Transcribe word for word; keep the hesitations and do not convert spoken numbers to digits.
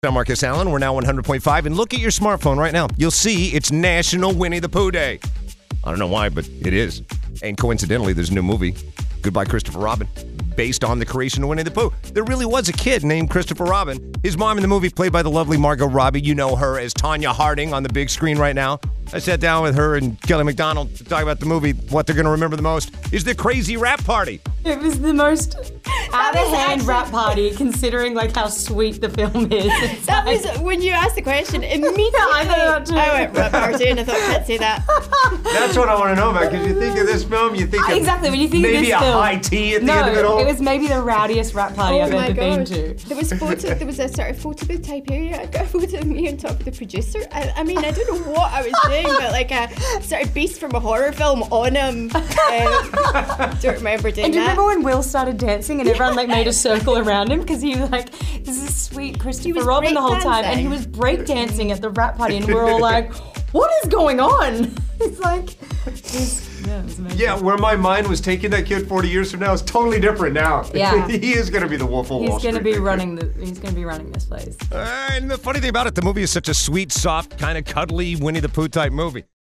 I'm Marcus Allen. We're now one hundred point five, and look at your smartphone right now. You'll see it's National Winnie the Pooh Day. I don't know why, but it is. And coincidentally, there's a new movie, Goodbye Christopher Robin, based on the creation of Winnie the Pooh. There really was a kid named Christopher Robin. His mom in the movie, played by the lovely Margot Robbie. You know her as Tanya Harding on the big screen right now. I sat down with her and Kelly McDonald to talk about the movie. What they're going to remember the most is the crazy rap party. It was the most out-of-hand rap party, considering like how sweet the film is. It's That like, was, when you asked the question, immediately I thought that too. I went rap party and I thought, I can't say that. That's what I want to know about, because you think of this film, you think of exactly, when you think of maybe this a film, high tea at the no, end of it all. it was maybe the rowdiest rap party Oh I've my ever been gosh. to. There was photo, there was a sort of photo booth type area. I got a photo of me on top of the producer. I, I mean, I don't know what I was doing, but like a sort of beast from a horror film on him. Um, don't remember doing And do you that. remember when Will started dancing and everyone like made a circle around him because he was like, this is sweet Christopher was Robin the whole time, and he breakdancing. was breakdancing at the rap party, and we're all like, what is going on? It's like, it's, yeah, it was amazing. Yeah, where my mind was taking that kid forty years from now is totally different now. Yeah. He is going to be the Wolf of Wall He's Street. gonna be figure. running the. He's gonna be running this place. Uh, and the funny thing about it, the movie is such a sweet, soft, kind of cuddly Winnie the Pooh type movie.